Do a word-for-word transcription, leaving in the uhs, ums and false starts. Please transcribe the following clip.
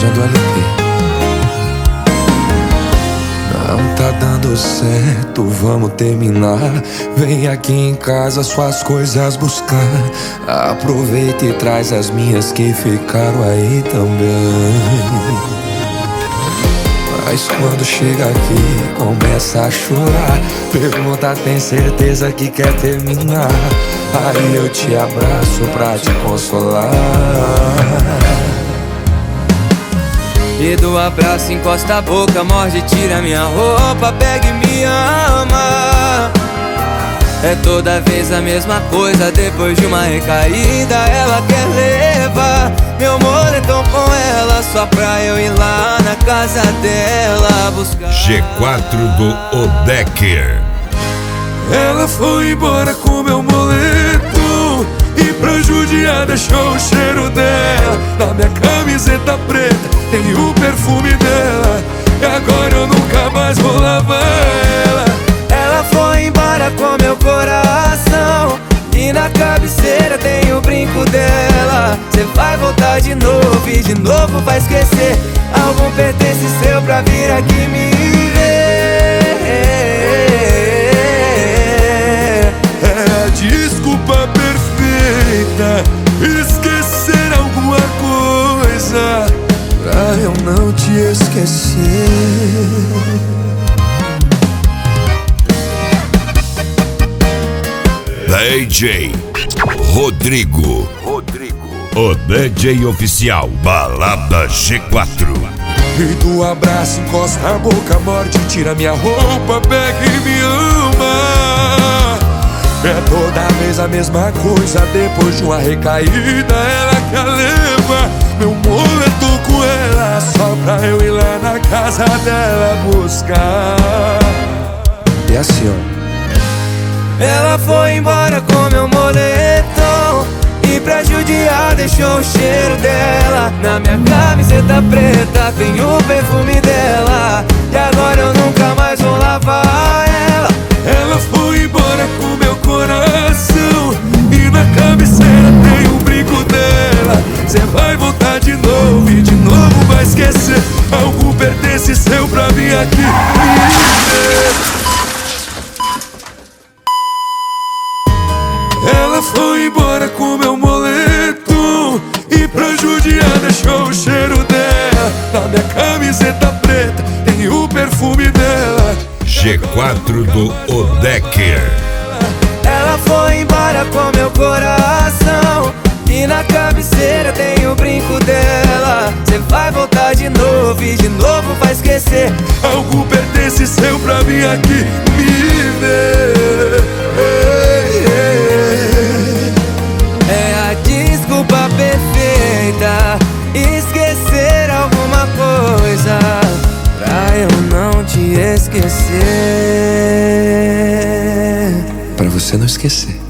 usando L P. Não tá dando certo, vamos terminar. Vem aqui em casa suas coisas buscar. Aproveita e traz as minhas que ficaram aí também. Mas quando chega aqui, começa a chorar. Pergunta, tem certeza que quer terminar? Aí eu te abraço pra te consolar. E do abraço encosta a boca, morde, tira minha roupa, pega e me ama. É toda vez a mesma coisa, depois de uma recaída ela quer levar meu moletom com ela, só pra eu ir lá na casa dela buscar. G quatro do Odecker. Ela foi embora com meu moletom e pra judiar deixou o cheiro dela na minha camiseta preta, tem o perfume dela. E agora eu nunca mais vou lavar ela. Ela foi embora com meu coração e na cabeceira tem o brinco dela. Cê vai voltar de novo e de novo vai esquecer algum pertence seu pra vir aqui me ver. É a desculpa perfeita, esquecer alguma coisa pra eu não te esquecer. D J Rodrigo. Rodrigo. O D J oficial Balada G quatro. E do abraço encosta a boca, morde, tira minha roupa, pega e me ama. É toda vez a mesma coisa, depois de uma recaída ela quer levar meu moletom com ela, só pra eu ir lá na casa dela buscar. E assim, ó. Ela foi embora com meu moletom e pra judiar deixou o cheiro dela na minha camiseta preta, tem o perfume dela. E agora eu nunca mais vou lavar ela. Ela foi embora com meu coração e na cabeceira tem o brinco dela. Cê vai voltar de novo e de novo vai esquecer algo pertence seu pra mim aqui me ver. Ela foi embora com meu moletom e pra judiar deixou o cheiro dela na minha camiseta preta, tem o perfume dela. G quatro do Odecker. Ela foi embora com meu coração e na cabeceira tem o brinco dela. Cê vai voltar de novo e de novo vai esquecer algo pertence seu pra mim aqui me ver. É a desculpa perfeita, esquecer alguma coisa pra eu não te esquecer. Pra você não esquecer.